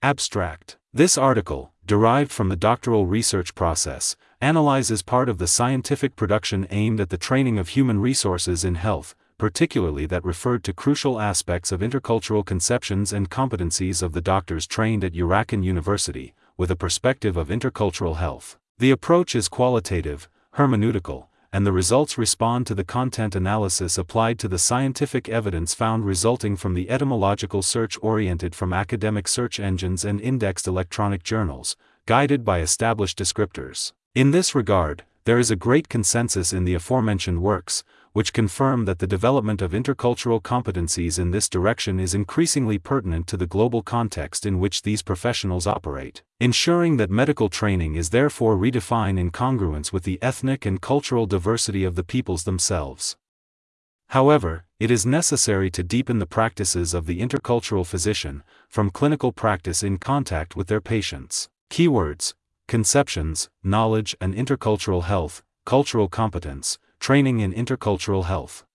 Abstract. This article, derived from the doctoral research process, analyzes part of the scientific production aimed at the training of human resources in health, particularly that referred to crucial aspects of intercultural conceptions and competencies of the doctors trained at Urakan University, with a perspective of intercultural health. The approach is qualitative, hermeneutical, and the results respond to the content analysis applied to the scientific evidence found resulting from the etymological search oriented from academic search engines and indexed electronic journals, guided by established descriptors. In this regard, there is a great consensus in the aforementioned works, which confirm that the development of intercultural competencies in this direction is increasingly pertinent to the global context in which these professionals operate, ensuring that medical training is therefore redefined in congruence with the ethnic and cultural diversity of the peoples themselves. However, it is necessary to deepen the practices of the intercultural physician, from clinical practice in contact with their patients. Keywords: conceptions, knowledge and intercultural health, cultural competence, training in intercultural health.